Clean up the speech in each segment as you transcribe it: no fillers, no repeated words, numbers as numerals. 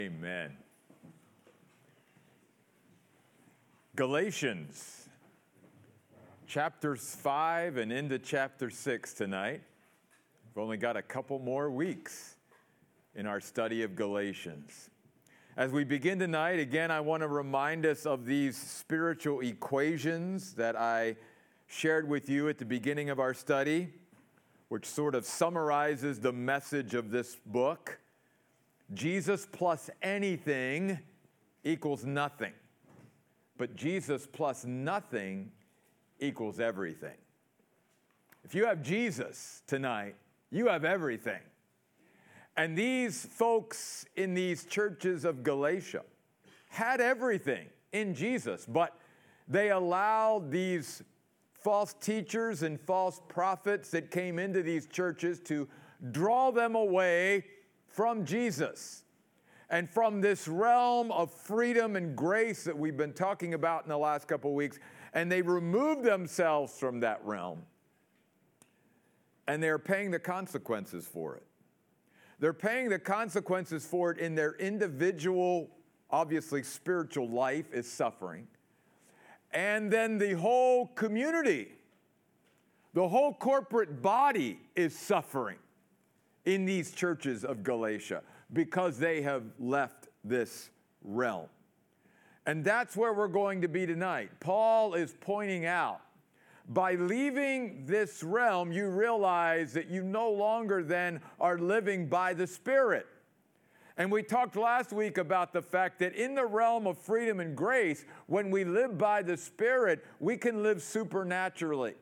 Amen. Galatians, chapters 5 and into chapter 6 tonight. We've only got a couple more weeks in our study of Galatians. As we begin tonight, again, I want to remind us of these spiritual equations that I shared with you at the beginning of our study, which sort of summarizes the message of this book. Jesus plus anything equals nothing. But Jesus plus nothing equals everything. If you have Jesus tonight, you have everything. And these folks in these churches of Galatia had everything in Jesus, but they allowed these false teachers and false prophets that came into these churches to draw them away from Jesus and from this realm of freedom and grace that we've been talking about in the last couple of weeks. And they removed themselves from that realm. And they're paying the consequences for it. They're paying the consequences for it in their individual, obviously spiritual life is suffering. And then the whole community, the whole corporate body is suffering in these churches of Galatia because they have left this realm. And that's where we're going to be tonight. Paul is pointing out, by leaving this realm, you realize that you no longer then are living by the Spirit. And we talked last week about the fact that in the realm of freedom and grace, when we live by the Spirit, we can live supernaturally.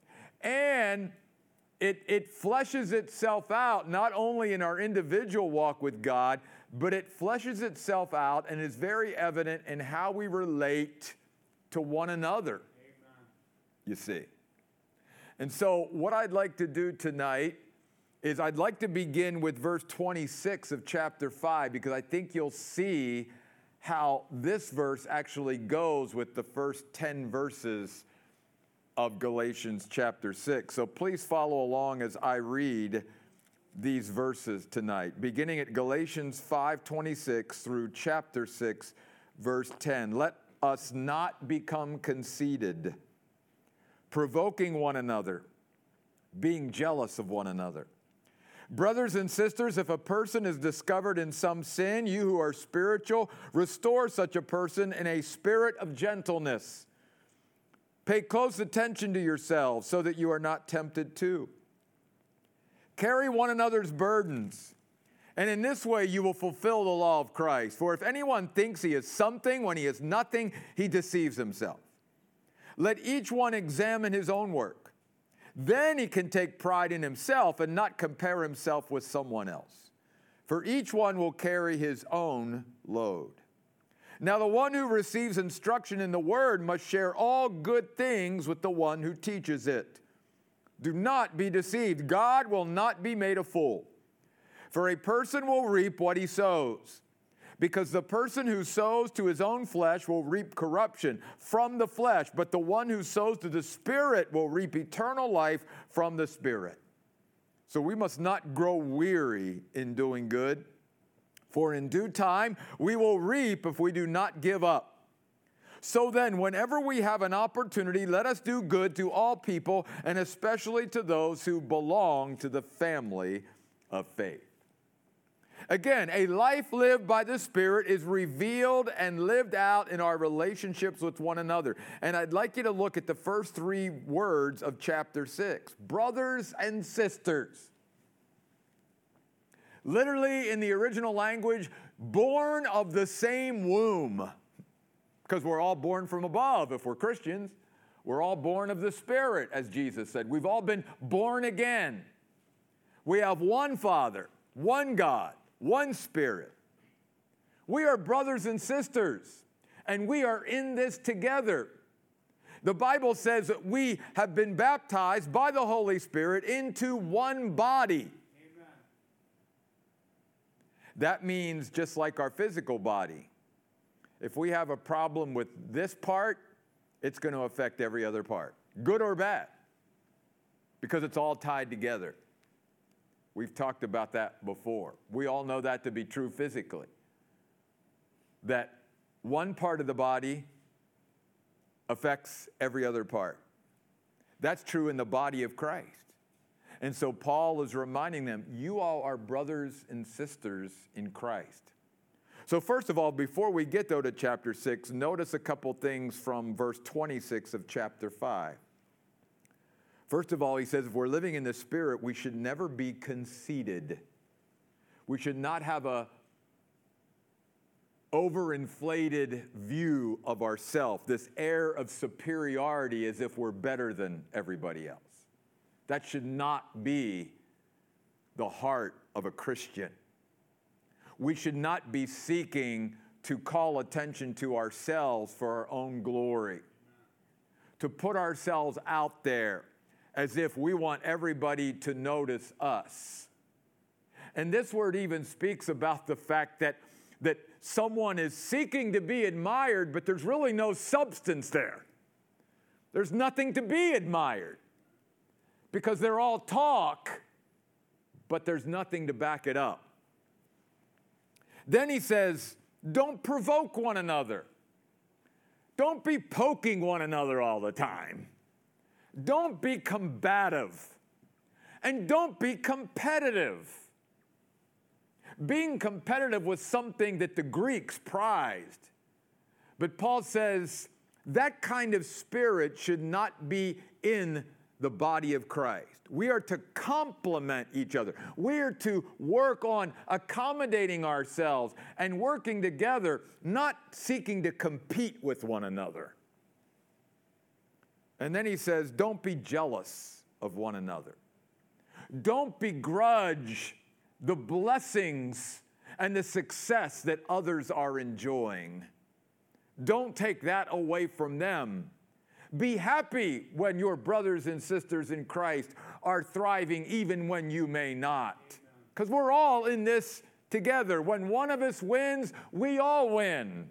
And it fleshes itself out not only in our individual walk with God, but it fleshes itself out and is very evident in how we relate to one another. Amen. You see. And so what I'd like to do tonight is I'd like to begin with verse 26 of chapter 5, because I think you'll see how this verse actually goes with the first 10 verses of Galatians chapter 6. So please follow along as I read these verses tonight, beginning at Galatians 5:26 through chapter 6, verse 10. Let us not become conceited, provoking one another, being jealous of one another. Brothers and sisters, if a person is discovered in some sin, you who are spiritual, restore such a person in a spirit of gentleness. Pay close attention to yourselves so that you are not tempted too. Carry one another's burdens, and in this way you will fulfill the law of Christ. For if anyone thinks he is something when he is nothing, he deceives himself. Let each one examine his own work. Then he can take pride in himself and not compare himself with someone else. For each one will carry his own load. Now the one who receives instruction in the word must share all good things with the one who teaches it. Do not be deceived. God will not be made a fool. For a person will reap what he sows. Because the person who sows to his own flesh will reap corruption from the flesh, but the one who sows to the Spirit will reap eternal life from the Spirit. So we must not grow weary in doing good, for in due time we will reap if we do not give up. So then, whenever we have an opportunity, let us do good to all people, and especially to those who belong to the family of faith. Again, a life lived by the Spirit is revealed and lived out in our relationships with one another. And I'd like you to look at the first 3 words of chapter 6. Brothers and sisters. Literally, in the original language, born of the same womb. Because we're all born from above if we're Christians. We're all born of the Spirit, as Jesus said. We've all been born again. We have one Father, one God, one Spirit. We are brothers and sisters, and we are in this together. The Bible says that we have been baptized by the Holy Spirit into one body. Amen. That means just like our physical body. If we have a problem with this part, it's going to affect every other part, good or bad, because it's all tied together. We've talked about that before. We all know that to be true physically. that one part of the body affects every other part. That's true in the body of Christ. And so Paul is reminding them, you all are brothers and sisters in Christ. So first of all, before we get though to chapter 6, notice a couple things from verse 26 of chapter 5. First of all, he says, if we're living in the Spirit, we should never be conceited. We should not have a overinflated view of ourselves, this air of superiority as if we're better than everybody else. That should not be the heart of a Christian. We should not be seeking to call attention to ourselves for our own glory, to put ourselves out there as if we want everybody to notice us. And this word even speaks about the fact that someone is seeking to be admired, but there's really no substance there. There's nothing to be admired because they're all talk, but there's nothing to back it up. Then he says, don't provoke one another. Don't be poking one another all the time. Don't be combative. And don't be competitive. Being competitive was something that the Greeks prized. But Paul says that kind of spirit should not be in the body of Christ. We are to complement each other. We are to work on accommodating ourselves and working together, not seeking to compete with one another. And then he says, don't be jealous of one another. Don't begrudge the blessings and the success that others are enjoying. Don't take that away from them. Be happy when your brothers and sisters in Christ are thriving, even when you may not. Because we're all in this together. When one of us wins, we all win.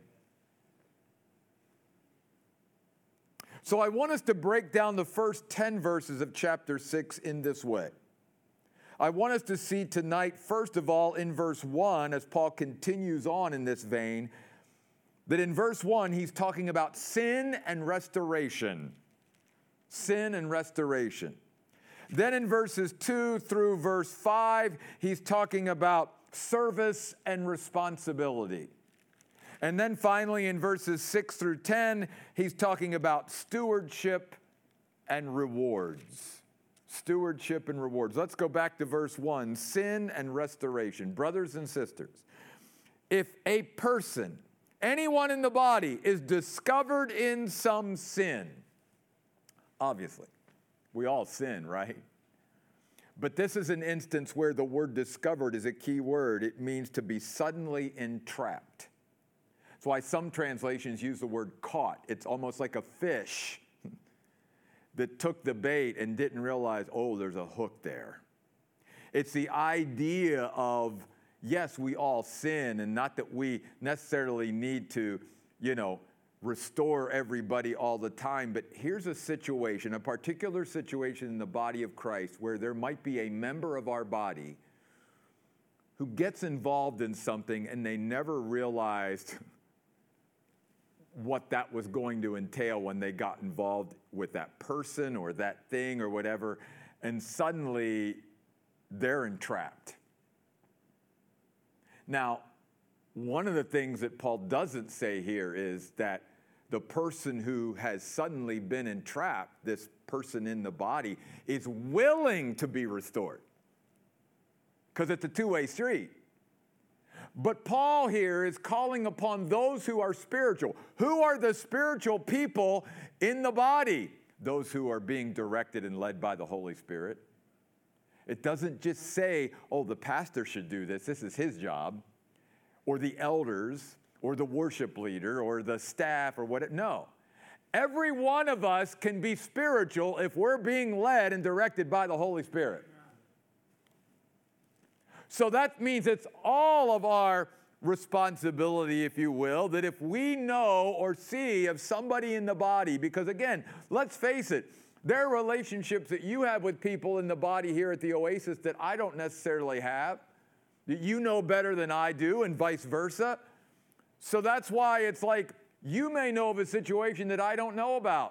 So I want us to break down the first 10 verses of chapter 6 in this way. I want us to see tonight, first of all, in verse 1, as Paul continues on in this vein, that in verse 1, he's talking about sin and restoration. Sin and restoration. Then in verses 2 through verse 5, he's talking about service and responsibility. And then finally in verses 6 through 10, he's talking about stewardship and rewards. Stewardship and rewards. Let's go back to verse 1, sin and restoration. Brothers and sisters, if a person, anyone in the body, is discovered in some sin, obviously, we all sin, right? But this is an instance where the word discovered is a key word. It means to be suddenly entrapped. That's why some translations use the word caught. It's almost like a fish that took the bait and didn't realize, oh, there's a hook there. It's the idea of, yes, we all sin, and not that we necessarily need to, restore everybody all the time, but here's a situation, a particular situation in the body of Christ where there might be a member of our body who gets involved in something and they never realized what that was going to entail when they got involved with that person or that thing or whatever, and suddenly they're entrapped. Now, one of the things that Paul doesn't say here is that the person who has suddenly been entrapped, this person in the body, is willing to be restored. Because it's a two-way street. But Paul here is calling upon those who are spiritual. Who are the spiritual people in the body? Those who are being directed and led by the Holy Spirit. It doesn't just say, oh, the pastor should do this. This is his job. Or the elders, or the worship leader, or the staff, or whatever. No. Every one of us can be spiritual if we're being led and directed by the Holy Spirit. So that means it's all of our responsibility, if you will, that if we know or see of somebody in the body, because again, let's face it, there are relationships that you have with people in the body here at the Oasis that I don't necessarily have, that you know better than I do, and vice versa. So that's why it's like you may know of a situation that I don't know about.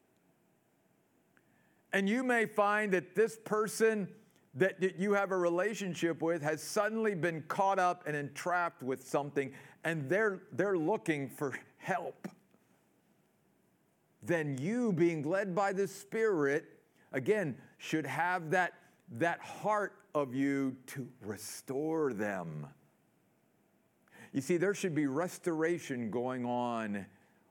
And you may find that this person that you have a relationship with has suddenly been caught up and entrapped with something, and they're looking for help. Then you, being led by the Spirit, again, should have that heart of you to restore them. You see, there should be restoration going on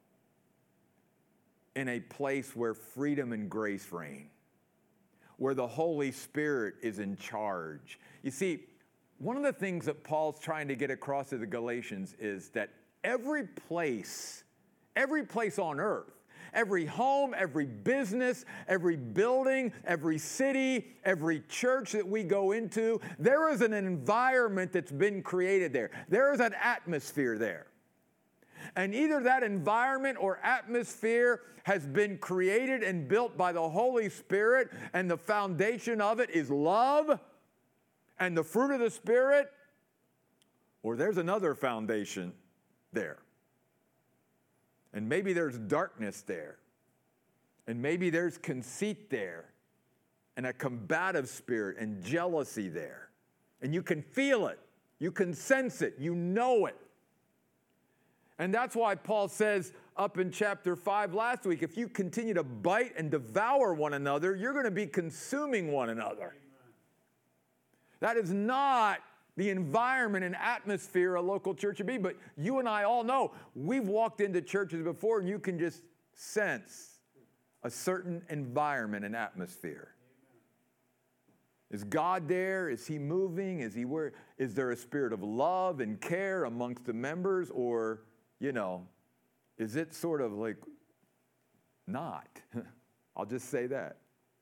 in a place where freedom and grace reign, where the Holy Spirit is in charge. You see, one of the things that Paul's trying to get across to the Galatians is that every place on earth, every home, every business, every building, every city, every church that we go into, there is an environment that's been created there. There is an atmosphere there. And either that environment or atmosphere has been created and built by the Holy Spirit, and the foundation of it is love and the fruit of the Spirit, or there's another foundation there. And maybe there's darkness there. And maybe there's conceit there. And a combative spirit and jealousy there. And you can feel it. You can sense it. You know it. And that's why Paul says up in chapter 5 last week, if you continue to bite and devour one another, you're going to be consuming one another. That is not the environment and atmosphere a local church would be. But you and I all know, we've walked into churches before and you can just sense a certain environment and atmosphere. Is God there? Is he moving? Is he where? Is there a spirit of love and care amongst the members? Or, is it sort of like not? I'll just say that.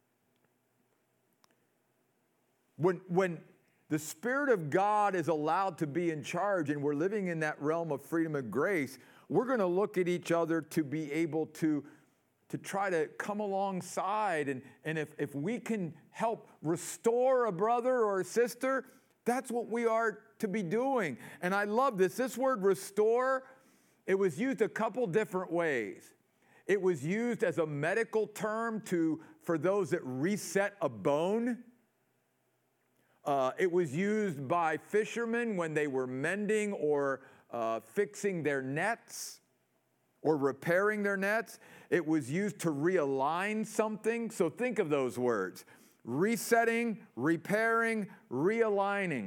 When the Spirit of God is allowed to be in charge and we're living in that realm of freedom and grace, we're going to look at each other to be able to try to come alongside. And if we can help restore a brother or a sister, that's what we are to be doing. And I love this. This word restore, it was used a couple different ways. It was used as a medical term for those that reset a bone. It was used by fishermen when they were mending or fixing their nets or repairing their nets. It was used to realign something. So think of those words: resetting, repairing, realigning.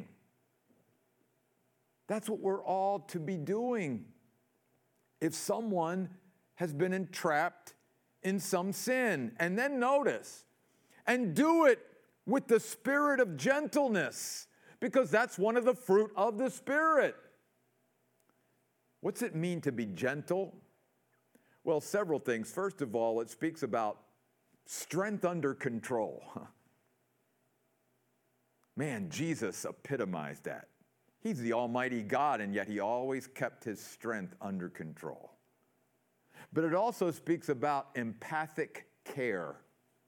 That's what we're all to be doing if someone has been entrapped in some sin. And then notice, and do it with the spirit of gentleness, because that's one of the fruit of the Spirit. What's it mean to be gentle? Well, several things. First of all, it speaks about strength under control. Man, Jesus epitomized that. He's the Almighty God, and yet he always kept his strength under control. But it also speaks about empathic care.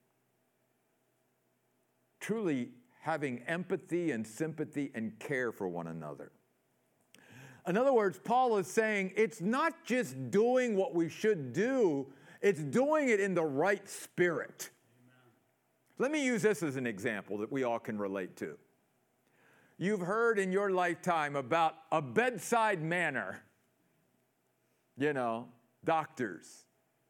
Truly having empathy and sympathy and care for one another. In other words, Paul is saying it's not just doing what we should do, it's doing it in the right spirit. Amen. Let me use this as an example that we all can relate to. You've heard in your lifetime about a bedside manner. Doctors,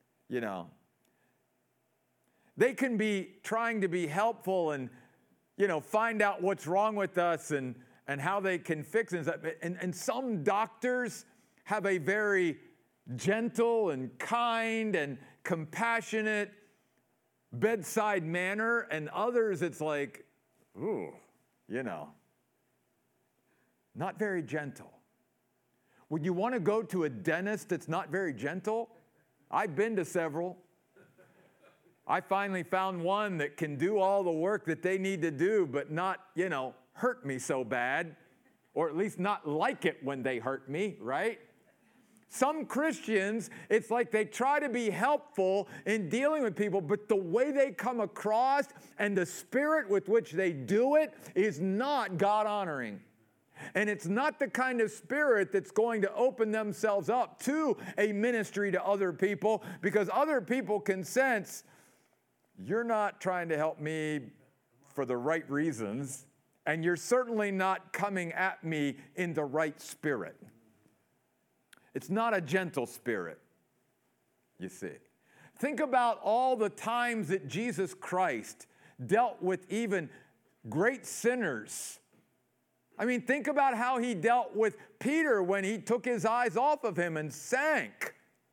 They can be trying to be helpful and, find out what's wrong with us and how they can fix it. And some doctors have a very gentle and kind and compassionate bedside manner, and others it's like, not very gentle. Would you want to go to a dentist that's not very gentle? I've been to several. I finally found one that can do all the work that they need to do, but not, hurt me so bad, or at least not like it when they hurt me, right? Some Christians, it's like they try to be helpful in dealing with people, but the way they come across and the spirit with which they do it is not God-honoring. And it's not the kind of spirit that's going to open themselves up to a ministry to other people, because other people can sense you're not trying to help me for the right reasons, and you're certainly not coming at me in the right spirit. It's not a gentle spirit, you see. Think about all the times that Jesus Christ dealt with even great sinners. I mean, think about how he dealt with Peter when he took his eyes off of him and sank.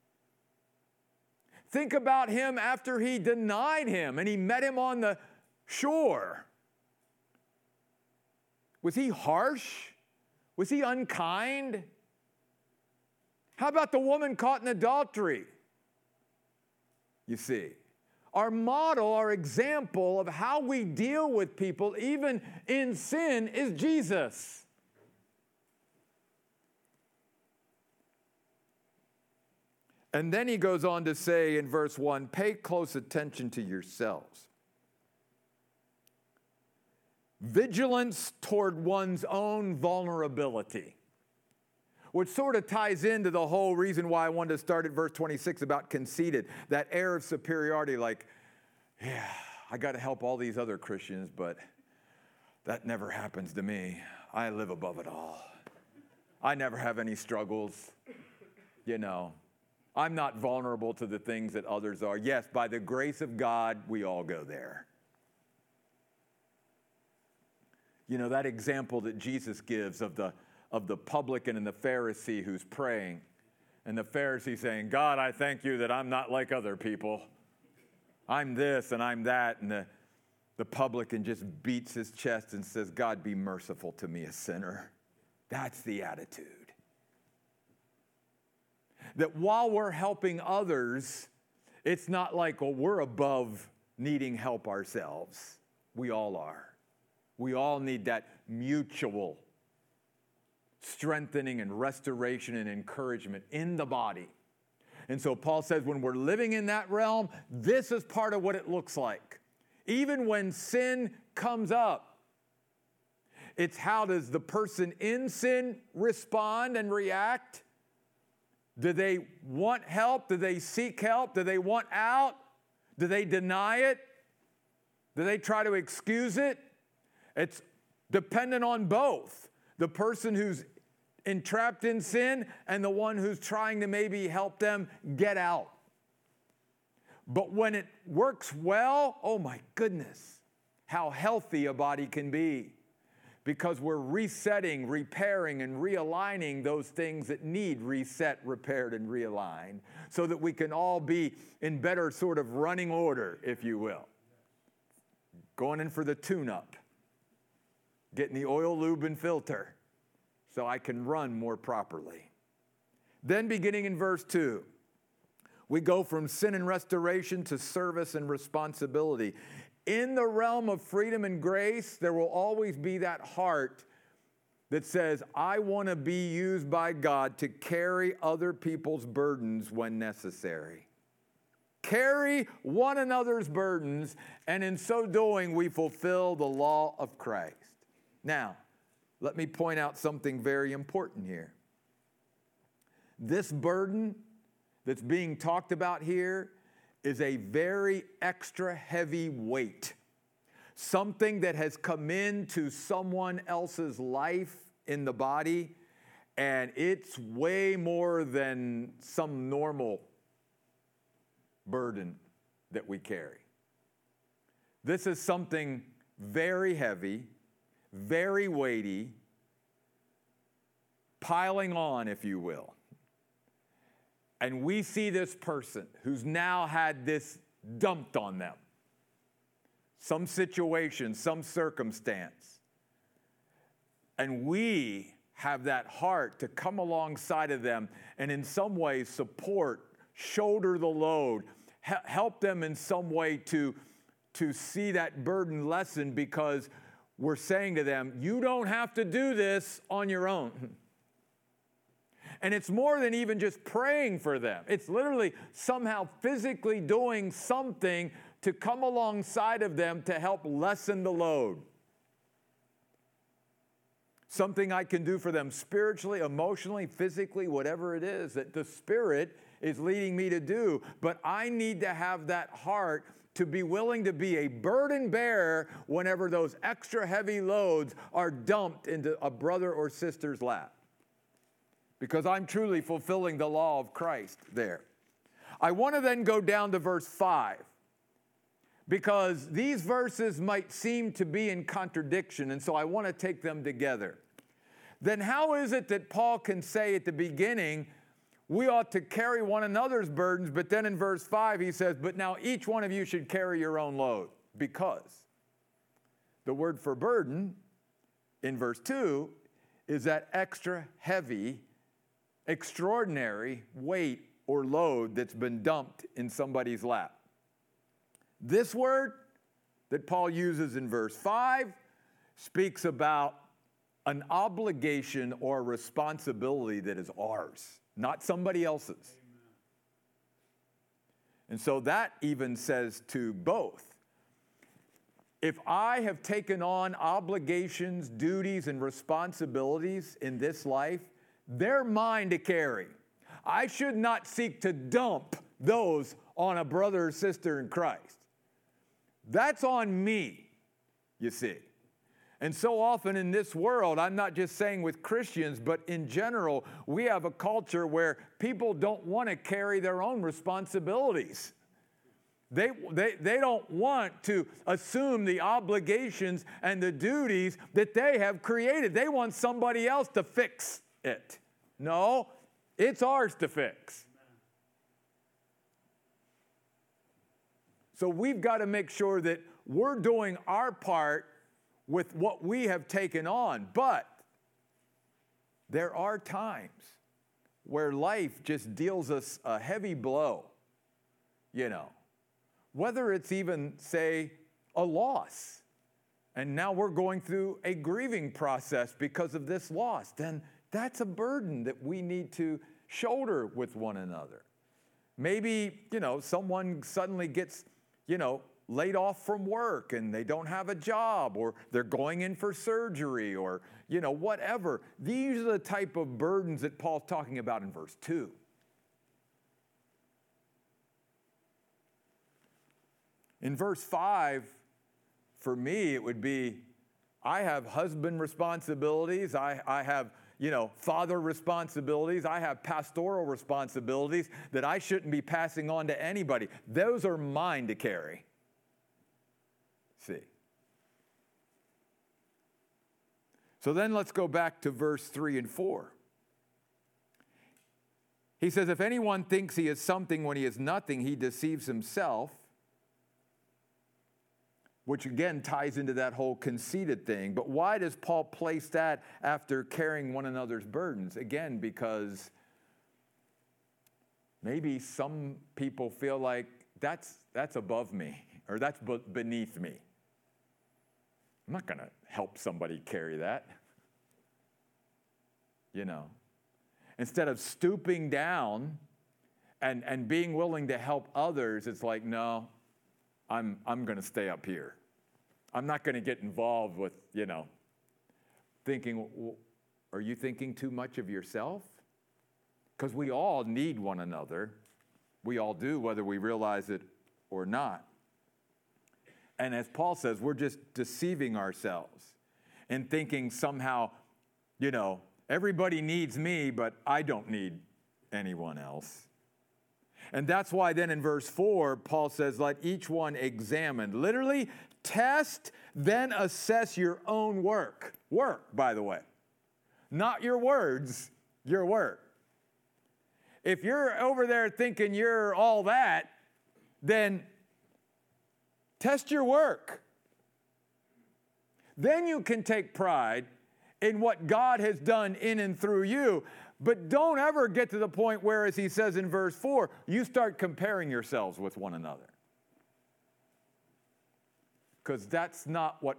Think about him after he denied him and he met him on the shore. Was he harsh? Was he unkind? How about the woman caught in adultery? You see, our model, our example of how we deal with people, even in sin, is Jesus. And then he goes on to say in verse 1, pay close attention to yourselves. Vigilance toward one's own vulnerability, which sort of ties into the whole reason why I wanted to start at verse 26 about conceited, that air of superiority, like, yeah, I got to help all these other Christians, but that never happens to me. I live above it all. I never have any struggles, you know. I'm not vulnerable to the things that others are. Yes, by the grace of God, we all go there. You know, that example that Jesus gives of the publican and the Pharisee who's praying, and the Pharisee saying, God, I thank you that I'm not like other people. I'm this and I'm that. And the publican just beats his chest and says, God, be merciful to me, a sinner. That's the attitude. That while we're helping others, it's not like, well, we're above needing help ourselves. We all are. We all need that mutual strengthening and restoration and encouragement in the body. And so Paul says when we're living in that realm, this is part of what it looks like. Even when sin comes up, it's how does the person in sin respond and react? Do they want help? Do they seek help? Do they want out? Do they deny it? Do they try to excuse it? It's dependent on both. The person who's entrapped in sin and the one who's trying to maybe help them get out. But when it works well, oh my goodness, how healthy a body can be. Because we're resetting, repairing, and realigning those things that need reset, repaired, and realigned so that we can all be in better sort of running order, if you will. Going in for the tune-up. Getting the oil, lube, and filter so I can run more properly. Then beginning in verse 2, we go from sin and restoration to service and responsibility. In the realm of freedom and grace, there will always be that heart that says, I want to be used by God to carry other people's burdens when necessary. Carry one another's burdens, and in so doing, we fulfill the law of Christ. Now, let me point out something very important here. This burden that's being talked about here is a very extra heavy weight. Something that has come into someone else's life in the body, and it's way more than some normal burden that we carry. This is something very heavy, very weighty, piling on, if you will. And we see this person who's now had this dumped on them. Some situation, some circumstance. And we have that heart to come alongside of them and in some way support, shoulder the load, help them in some way to see that burden lessen, because we're saying to them, you don't have to do this on your own. And it's more than even just praying for them. It's literally somehow physically doing something to come alongside of them to help lessen the load. something I can do for them spiritually, emotionally, physically, whatever it is that the Spirit is leading me to do. But I need to have that heart to be willing to be a burden bearer whenever those extra heavy loads are dumped into a brother or sister's lap. Because I'm truly fulfilling the law of Christ there. I want to then go down to verse 5. Because these verses might seem to be in contradiction, and so I want to take them together. Then how is it that Paul can say at the beginning, we ought to carry one another's burdens, but then in verse 5 he says, but now each one of you should carry your own load? Because the word for burden in verse 2 is that extra heavy, extraordinary weight or load that's been dumped in somebody's lap. This word that Paul uses in verse 5 speaks about an obligation or responsibility that is ours, not somebody else's. Amen. And so that even says to both, if I have taken on obligations, duties, and responsibilities in this life, they're mine to carry. I should not seek to dump those on a brother or sister in Christ. That's on me, you see. And so often in this world, I'm not just saying with Christians, but in general, we have a culture where people don't want to carry their own responsibilities. They don't want to assume the obligations and the duties that they have created. They want somebody else to fix it. No, it's ours to fix. So we've got to make sure that we're doing our part with what we have taken on. But there are times where life just deals us a heavy blow, you know. Whether it's even, say, a loss. And now we're going through a grieving process because of this loss. Then that's a burden that we need to shoulder with one another. Maybe, someone suddenly gets, laid off from work and they don't have a job, or they're going in for surgery, or, whatever. These are the type of burdens that Paul's talking about in verse 2. In verse 5, for me, it would be, I have husband responsibilities, I have, father responsibilities, I have pastoral responsibilities that I shouldn't be passing on to anybody. Those are mine to carry. See. So then let's go back to verse 3 and 4. He says, if anyone thinks he is something when he is nothing, he deceives himself. Which again ties into that whole conceited thing. But why does Paul place that after carrying one another's burdens? Again, because maybe some people feel like that's above me, or that's beneath me. I'm not going to help somebody carry that. Instead of stooping down and being willing to help others, it's like, no, I'm going to stay up here. I'm not going to get involved with, thinking, well, are you thinking too much of yourself? Because we all need one another. We all do, whether we realize it or not. And as Paul says, we're just deceiving ourselves and thinking somehow, everybody needs me, but I don't need anyone else. And that's why then in verse 4, Paul says, let each one examine. Literally, test, then assess your own work. Work, by the way. Not your words, your work. If you're over there thinking you're all that, then test your work. Then you can take pride in what God has done in and through you. But don't ever get to the point where, as he says in verse 4, you start comparing yourselves with one another. Because that's not what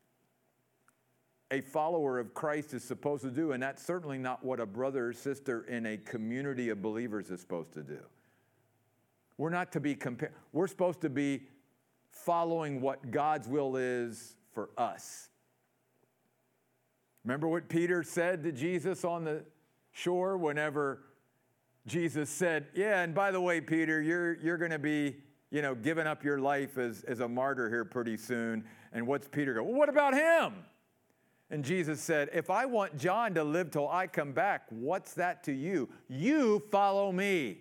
a follower of Christ is supposed to do, and that's certainly not what a brother or sister in a community of believers is supposed to do. We're not to be compared. We're supposed to be following what God's will is for us. Remember what Peter said to Jesus on the shore whenever Jesus said, yeah, and by the way, Peter, you're going to be, giving up your life as a martyr here pretty soon. And what's Peter go? Well, what about him? And Jesus said, if I want John to live till I come back, what's that to you? You follow me.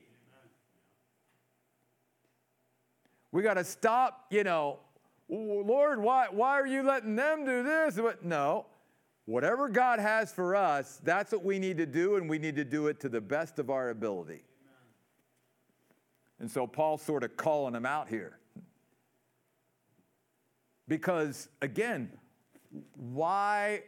We got to stop, Lord, why are you letting them do this? No. Whatever God has for us, that's what we need to do, and we need to do it to the best of our ability. Amen. And so Paul's sort of calling them out here. Because, again, why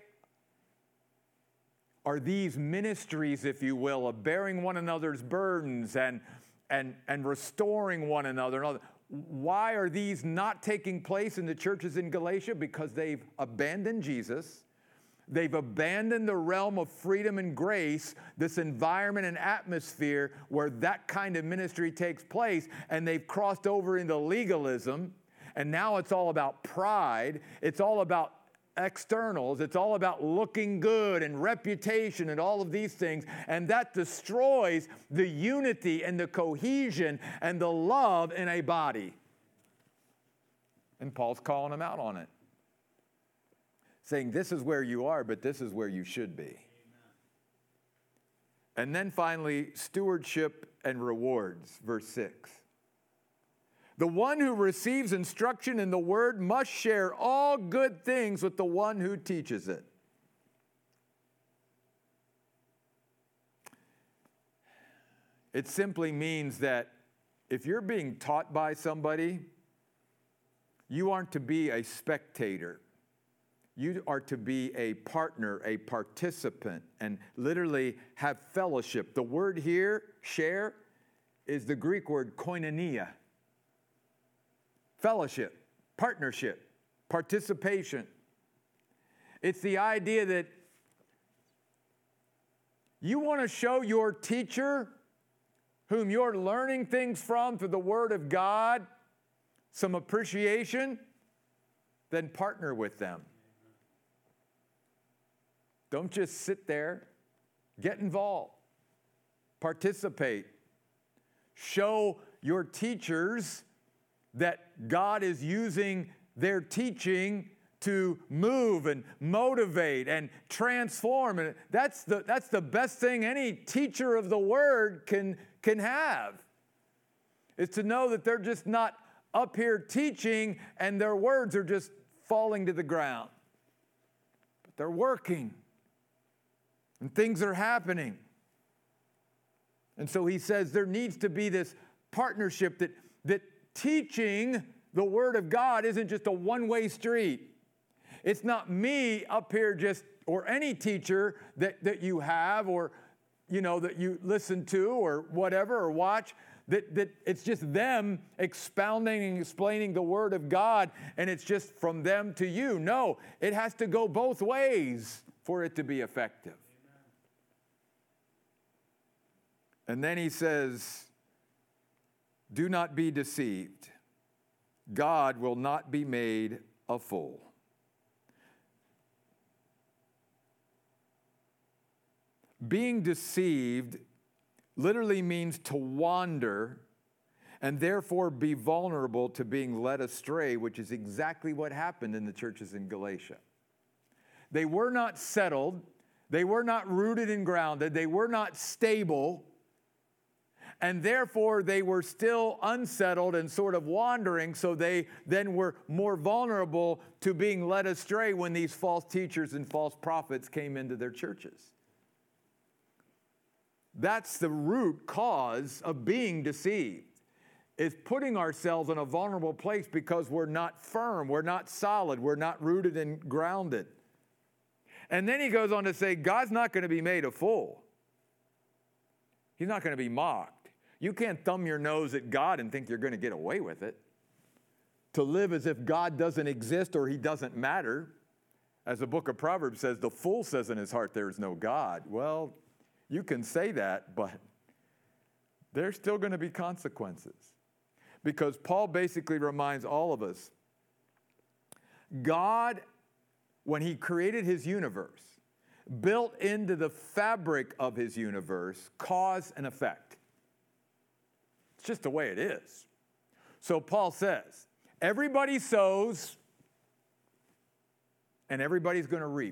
are these ministries, if you will, of bearing one another's burdens and restoring one another? Why are these not taking place in the churches in Galatia? Because they've abandoned Jesus. They've abandoned the realm of freedom and grace, this environment and atmosphere where that kind of ministry takes place, and they've crossed over into legalism, and now it's all about pride. It's all about externals. It's all about looking good and reputation and all of these things, and that destroys the unity and the cohesion and the love in a body. And Paul's calling them out on it, saying this is where you are, but this is where you should be. Amen. And then finally, stewardship and rewards, verse 6. The one who receives instruction in the word must share all good things with the one who teaches it. It simply means that if you're being taught by somebody, you aren't to be a spectator. You are to be a partner, a participant, and literally have fellowship. The word here, share, is the Greek word koinonia. Fellowship, partnership, participation. It's the idea that you want to show your teacher, whom you're learning things from through the Word of God, some appreciation, then partner with them. Don't just sit there. Get involved. Participate. Show your teachers that God is using their teaching to move and motivate and transform. And that's the best thing any teacher of the Word can have, is to know that they're just not up here teaching and their words are just falling to the ground. But they're working. And things are happening. And so he says there needs to be this partnership that teaching the Word of God isn't just a one-way street. It's not me up here just, or any teacher that you have or, that you listen to or whatever or watch, that it's just them expounding and explaining the Word of God and it's just from them to you. No, it has to go both ways for it to be effective. And then he says, do not be deceived. God will not be made a fool. Being deceived literally means to wander and therefore be vulnerable to being led astray, which is exactly what happened in the churches in Galatia. They were not settled. They were not rooted and grounded. They were not stable. And therefore, they were still unsettled and sort of wandering, so they then were more vulnerable to being led astray when these false teachers and false prophets came into their churches. That's the root cause of being deceived, is putting ourselves in a vulnerable place because we're not firm, we're not solid, we're not rooted and grounded. And then he goes on to say, God's not going to be made a fool. He's not going to be mocked. You can't thumb your nose at God and think you're going to get away with it. To live as if God doesn't exist or he doesn't matter. As the book of Proverbs says, the fool says in his heart there is no God. Well, you can say that, but there's still going to be consequences. Because Paul basically reminds all of us, God, when he created his universe, built into the fabric of his universe, cause and effect. It's just the way it is. So Paul says, everybody sows and everybody's going to reap.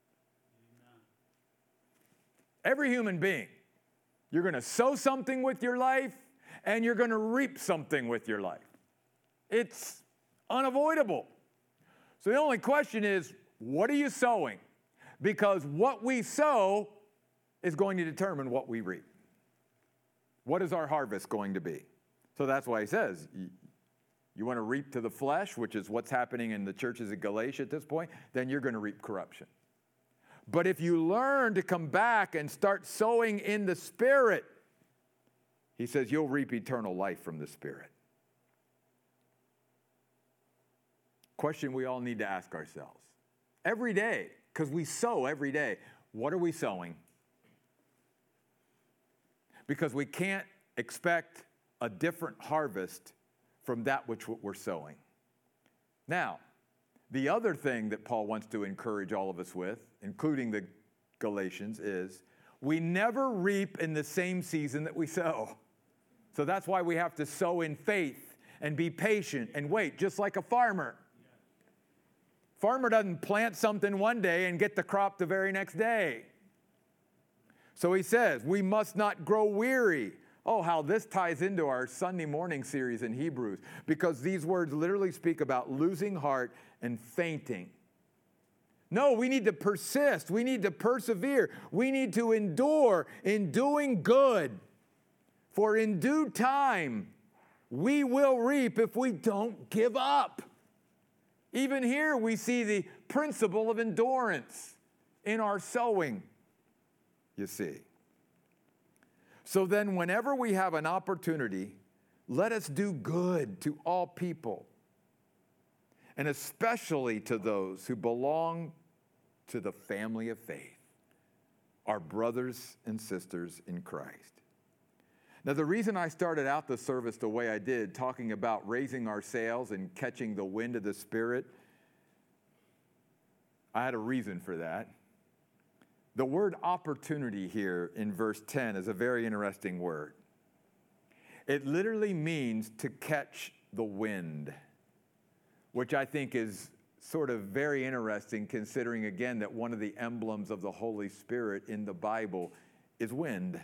Every human being. You're going to sow something with your life and you're going to reap something with your life. It's unavoidable. So the only question is, what are you sowing? Because what we sow is going to determine what we reap. What is our harvest going to be? So that's why he says, you want to reap to the flesh, which is what's happening in the churches of Galatia at this point, then you're going to reap corruption. But if you learn to come back and start sowing in the Spirit, he says you'll reap eternal life from the Spirit. Question we all need to ask ourselves. Every day, because we sow every day, what are we sowing? Because we can't expect a different harvest from that which we're sowing. Now, the other thing that Paul wants to encourage all of us with, including the Galatians, is we never reap in the same season that we sow. So that's why we have to sow in faith and be patient and wait, just like a farmer. Farmer doesn't plant something one day and get the crop the very next day. So he says, we must not grow weary. Oh, how this ties into our Sunday morning series in Hebrews, because these words literally speak about losing heart and fainting. No, we need to persist. We need to persevere. We need to endure in doing good. For in due time, we will reap if we don't give up. Even here, we see the principle of endurance in our sowing, you see. So then, whenever we have an opportunity, let us do good to all people, and especially to those who belong to the family of faith, our brothers and sisters in Christ. Now, the reason I started out the service the way I did, talking about raising our sails and catching the wind of the Spirit, I had a reason for that. The word opportunity here in verse 10 is a very interesting word. It literally means to catch the wind, which I think is sort of very interesting, considering, again, that one of the emblems of the Holy Spirit in the Bible is wind.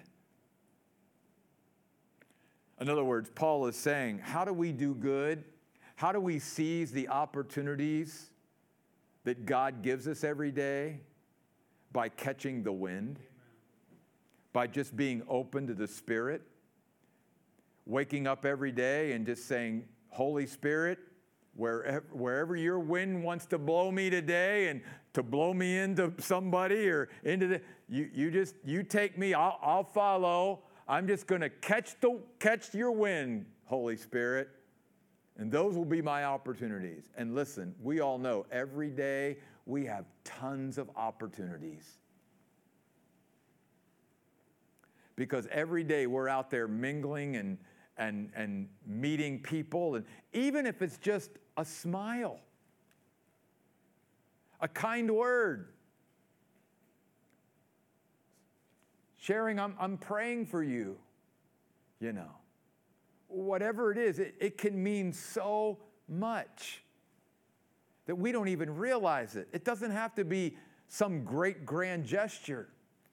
In other words, Paul is saying, how do we do good? How do we seize the opportunities that God gives us every day? By catching the wind, by just being open to the Spirit, waking up every day and just saying, Holy Spirit, wherever your wind wants to blow me today and to blow me into somebody or into the, you take me, I'll follow. I'm just going to catch your wind, Holy Spirit, and those will be my opportunities. And listen, we all know every day we have tons of opportunities. Because every day we're out there mingling and meeting people, and even if it's just a smile, a kind word, sharing, I'm praying for you, whatever it is, it can mean so much that we don't even realize it. It doesn't have to be some great grand gesture.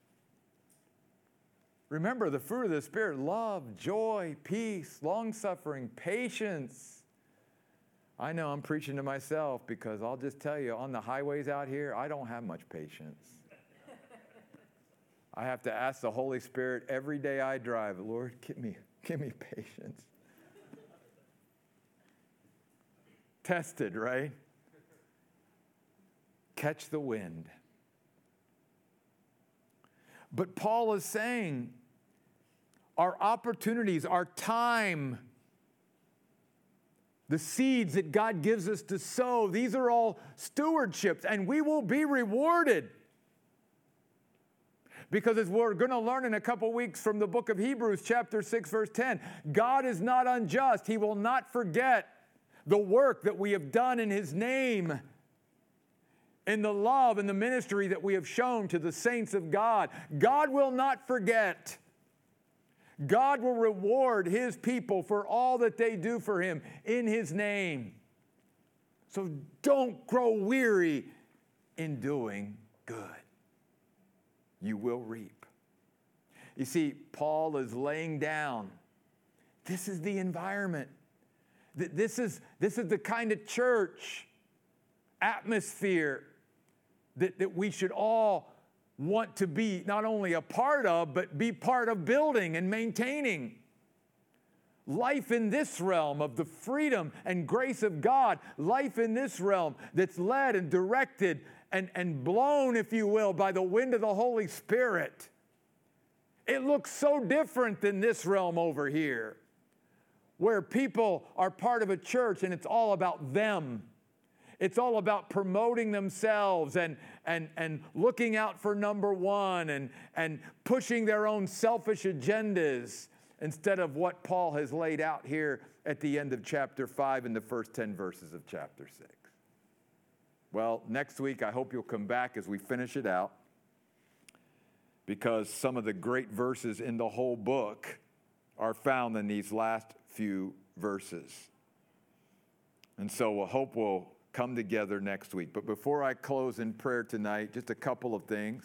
Remember, the fruit of the Spirit: love, joy, peace, long-suffering, patience. I know I'm preaching to myself, because I'll just tell you, on the highways out here, I don't have much patience. I have to ask the Holy Spirit every day I drive, Lord, give me patience. Tested, right? Catch the wind. But Paul is saying our opportunities, our time, the seeds that God gives us to sow, these are all stewardships, and we will be rewarded. Because as we're going to learn in a couple weeks from the book of Hebrews, chapter 6, verse 10, God is not unjust. He will not forget the work that we have done in His name. in the love and the ministry that we have shown to the saints of God. God will not forget. God will reward His people for all that they do for Him in His name. So don't grow weary in doing good. You will reap. You see, Paul is laying down, this is the environment. This is the kind of church atmosphere that we should all want to be not only a part of, but be part of building and maintaining. Life in this realm of the freedom and grace of God, life in this realm that's led and directed and blown, if you will, by the wind of the Holy Spirit. It looks so different than this realm over here, where people are part of a church and it's all about them. It's all about promoting themselves and looking out for number one and pushing their own selfish agendas instead of what Paul has laid out here at the end of chapter 5 and the first 10 verses of chapter 6. Well, next week I hope you'll come back as we finish it out, because some of the great verses in the whole book are found in these last few verses. And so I hope we'll come together next week. But before I close in prayer tonight, just a couple of things.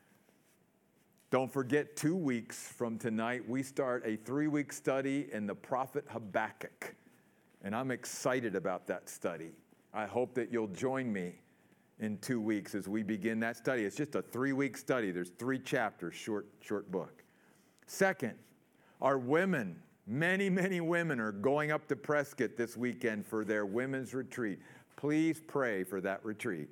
Don't forget, 2 weeks from tonight, we start a 3-week study in the prophet Habakkuk. And I'm excited about that study. I hope that you'll join me in 2 weeks as we begin that study. It's just a 3-week study. There's 3 chapters, short book. Second, our women, many women are going up to Prescott this weekend for their women's retreat. Please pray for that retreat.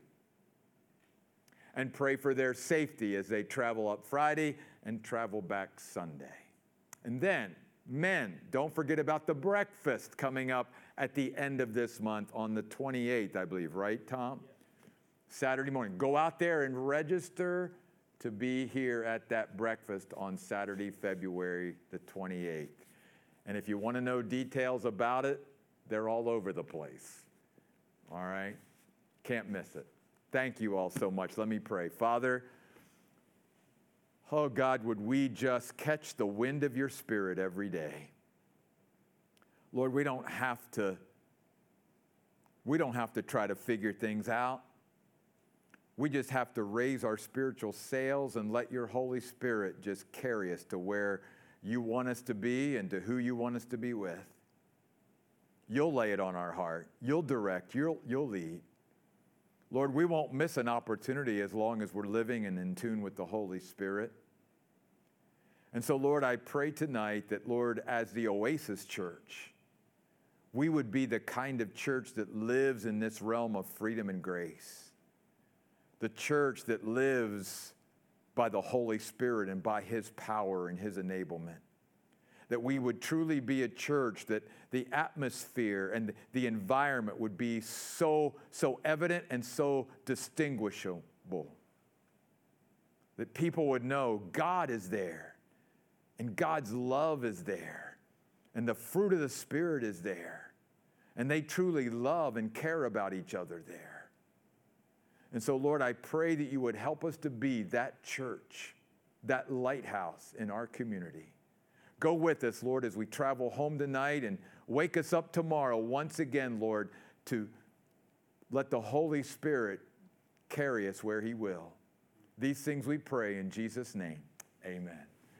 And pray for their safety as they travel up Friday and travel back Sunday. And then, men, don't forget about the breakfast coming up at the end of this month on the 28th, I believe, right, Tom? Yes. Saturday morning. Go out there and register to be here at that breakfast on Saturday, February the 28th. And if you want to know details about it, they're all over the place. All right? Can't miss it. Thank you all so much. Let me pray. Father, oh God, would we just catch the wind of your Spirit every day? Lord, we don't have to try to figure things out. We just have to raise our spiritual sails and let your Holy Spirit just carry us to where you want us to be and to who you want us to be with. You'll lay it on our heart. You'll direct. You'll lead. Lord, we won't miss an opportunity as long as we're living and in tune with the Holy Spirit. And so, Lord, I pray tonight that, Lord, as the Oasis Church, we would be the kind of church that lives in this realm of freedom and grace. The church that lives by the Holy Spirit and by His power and His enablement. That we would truly be a church that the atmosphere and the environment would be so evident and so distinguishable. That people would know God is there and God's love is there and the fruit of the Spirit is there. And they truly love and care about each other there. And so, Lord, I pray that you would help us to be that church, that lighthouse in our community. Go with us, Lord, as we travel home tonight, and wake us up tomorrow once again, Lord, to let the Holy Spirit carry us where He will. These things we pray in Jesus' name. Amen.